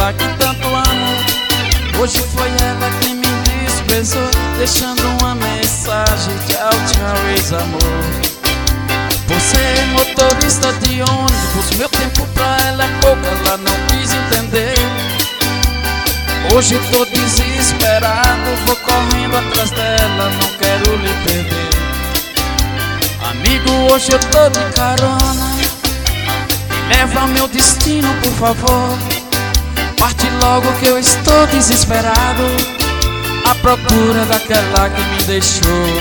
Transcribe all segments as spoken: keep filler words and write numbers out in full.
aquela que tanto amo. Hoje foi ela quem me desprezou, deixando uma mensagem: tchau, tchau, ex-amor. Você é motorista de ônibus, meu tempo pra ela é pouco, ela não quis entender. Hoje tô desesperado, vou correndo atrás dela, não quero lhe perder. Amigo, hoje eu tô de carona, me leva ao meu destino, por favor. Parte logo que eu estou desesperado, à procura daquela que me deixou.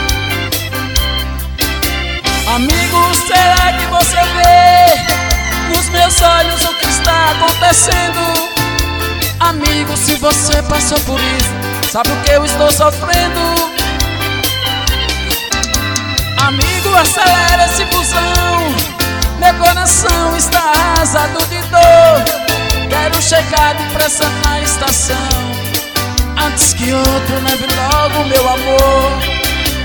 Amigo, será que você vê nos meus olhos o que está acontecendo? Amigo, se você passou por isso, sabe o que eu estou sofrendo? Amigo, acelera esse busão, meu coração está arrasado de dor. Quero chegar depressa na estação, antes que outro leve logo meu amor.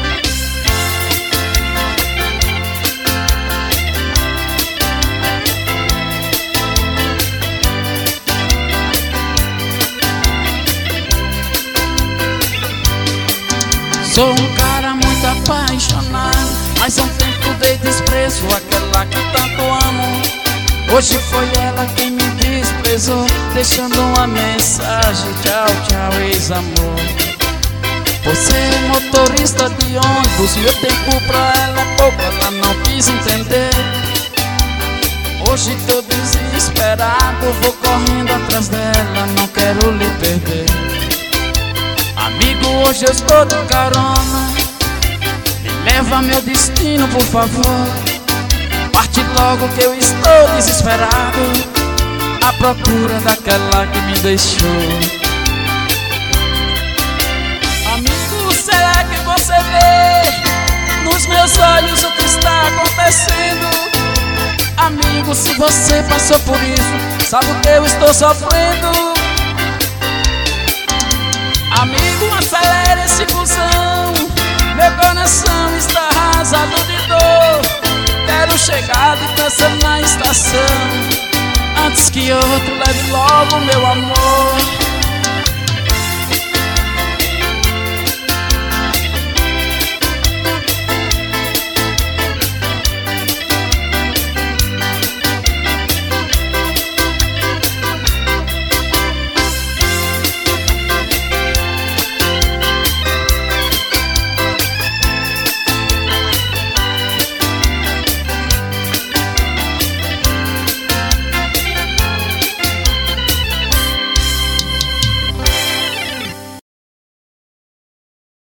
Sou um cara muito apaixonado, mas há um tempo dei desprezo àquela que tanto amo. Hoje foi ela quem me desprezou, deixando uma mensagem: tchau, tchau, ex-amor. Você é motorista de ônibus, meu tempo pra ela é pouco, ela não quis entender. Hoje tô desesperado, vou correndo atrás dela, não quero lhe perder. Amigo, hoje eu estou de carona, me leva ao meu destino, por favor. Parte logo que eu estou desesperado, à procura daquela que me deixou. Amigo, será que você vê nos meus olhos o que está acontecendo? Amigo, se você passou por isso, sabe o que eu estou sofrendo? Amigo, acelera esse busão, meu coração está arrasado de dor. Quero chegar depressa na estação, antes que outro leve logo meu amor.